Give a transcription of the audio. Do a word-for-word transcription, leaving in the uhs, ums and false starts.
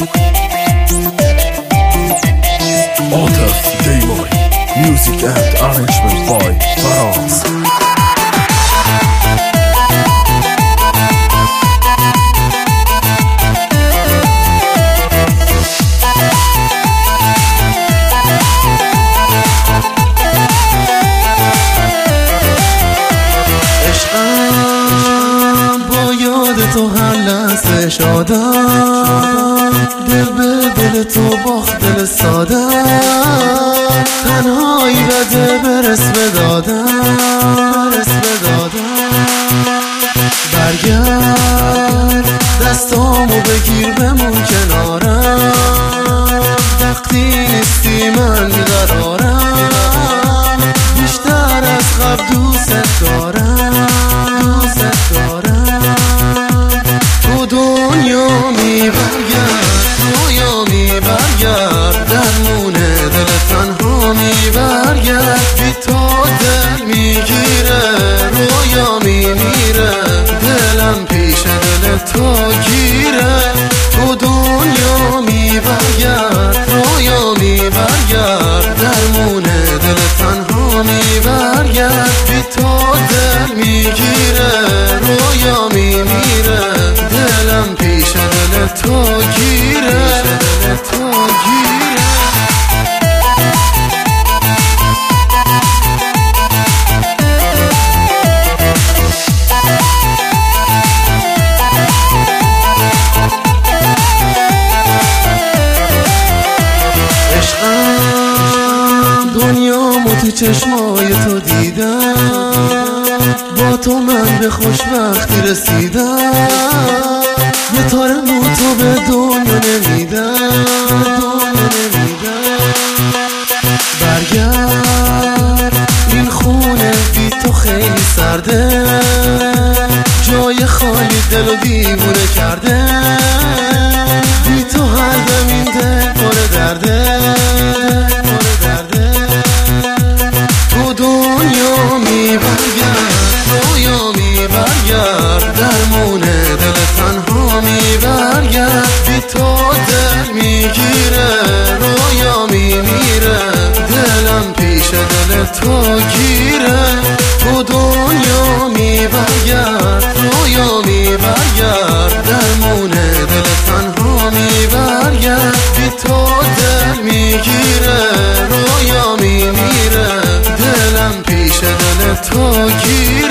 Atef Deymay, music and arrangement by Faraz. تو هر لحظه شادم، دل به دل تو باخت دل ساده، تنهایی بده برس به دادم، برس به دادم. برگرد دستامو بگیر بمون کنارم، وقتی نیستی من قرارم، بیشتر از قبل دوست دارم، دوست دارم. دنیا می برگرد، رویا می برگرد، درمونه دل تنها می برگرد. بی تو دل می گیره، رویا می میره، دلم پیش دل تو گیره. تو دنیا می برگرد، رویا می برگرد، درمونه دل تنها می برگرد. بی تو دل می گیره، رویا می میره، دلم پیش دل تو گیره، دل تو گیره. عشقم دنیامو تو چشمای تو دیدم، با تو من به خوشبختی رسیدم. یه تار مو تو به دنیا نمیدم، دنیا نمیدم. برگرد این خونه بی تو خیلی سرده، جای خالی دل و دیوونه کرده. بی تو هر دم این دل پر درده، پر درده. تو دنیا می برگرد، رویا می برگرد، درمونه دل تنها می برگرد. بی تو دل می گیره، رویا می میره، دلم پیش دل تو گیره. تو دنیا می برگرد، رویا می برگرد، درمونه دل تنها می برگرد. بی تو دل می گیره، رویا می میره، دلم پیش دل تو گیره.